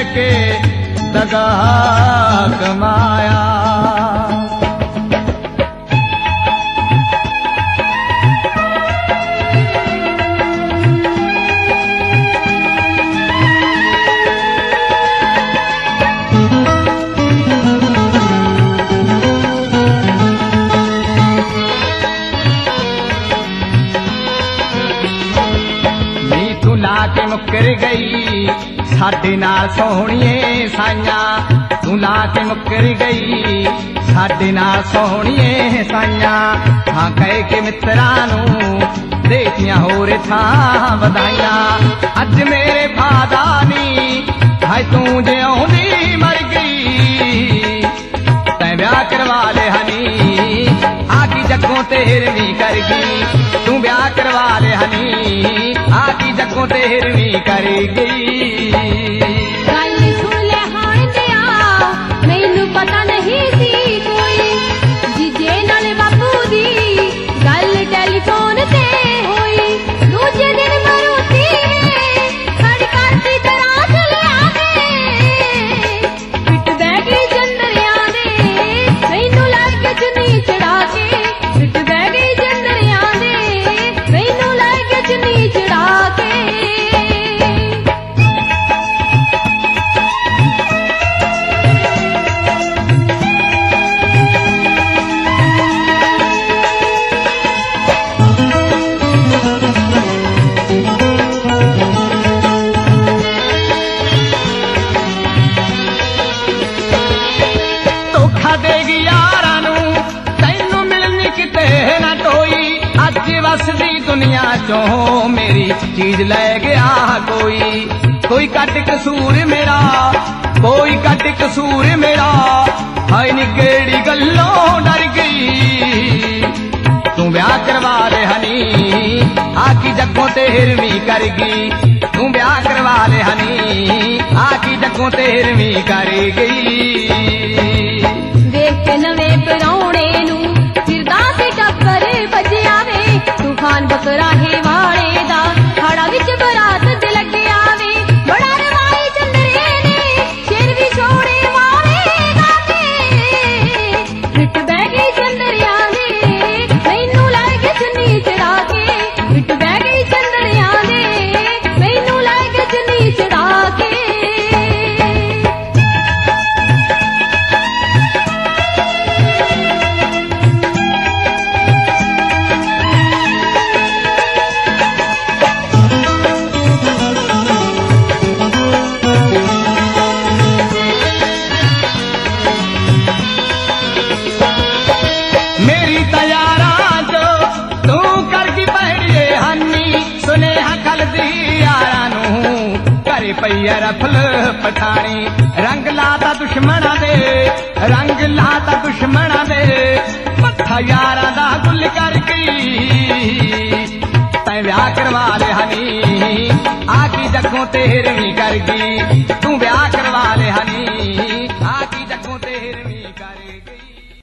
के दगा कमाया। के मुकर गई साडे नाल सोहणीए साइयां, तू ला के मुकर गई साडे नाल सोहणीए साइयां। हां कह के मित्रां नूं देतियां होर थां वधाइयां। अज मेरे फादा नी हाय तू जिउंदी मर गई, तैं ब्याह करवा ले हनी आकी जग्गों तेरवीं कर गई। तू ब्याह करवा ले हनी आकी जग्गों तेरवीं कर गई। गल सुन ले हाण दिया मैनू पता नहीं सी कोई, जीजे नाल बापू दी गल टेलीफोन ते होई। दूजे दिन मरूती खड़ करती तरह चले आवे, पिट बह गई चंदरिया दे मैनू लग चुनी चढ़ा के। पिट बह गई चंदरिया दे मैनू लग चुनी चढ़ा के। धोखा देगी यारां नूं तैनू मिलनी किते ना टोई। अज वसदी दुनिया चों मेरी चीज लै गया कोई। कोई कट कसूर मेरा कोई कट कसूर मेरा, हाय नी केड़ी गल्लों डर गई। तू ब्याह करवा ले हनी आकी जग्गों तेरवीं कर गई। तू ब्याह करवा ले हनी आकी जग्गों तेरवीं कर गई। देख के नवे परौणे नू फिरदा से टब्बर बजया वे, तूफान बकरा है वाले दा हाड़ा विच बरात ते लगे आवे। बड़ा रवाई चंदरे ने शेर भी छोड़े वाले गाके, पिट बह गई चंदरिया दे मैनू लग चुनी चढ़ा के। पिट बह गई चंदरिया दे मैनू लग चुनी चढ़ा के। मेरी तैयारां जो तू करगी पहड़िए हनी, सुनेहा कल दी यारां नूं करे पई रफल पठानी। रंग लाता दुश्मना दे रंग लाता दुश्मना दे, मत्था यारां दा गुल कर गई। तैं ब्याह करवा ले हनी आकी जग्गों तेरवीं कर गई।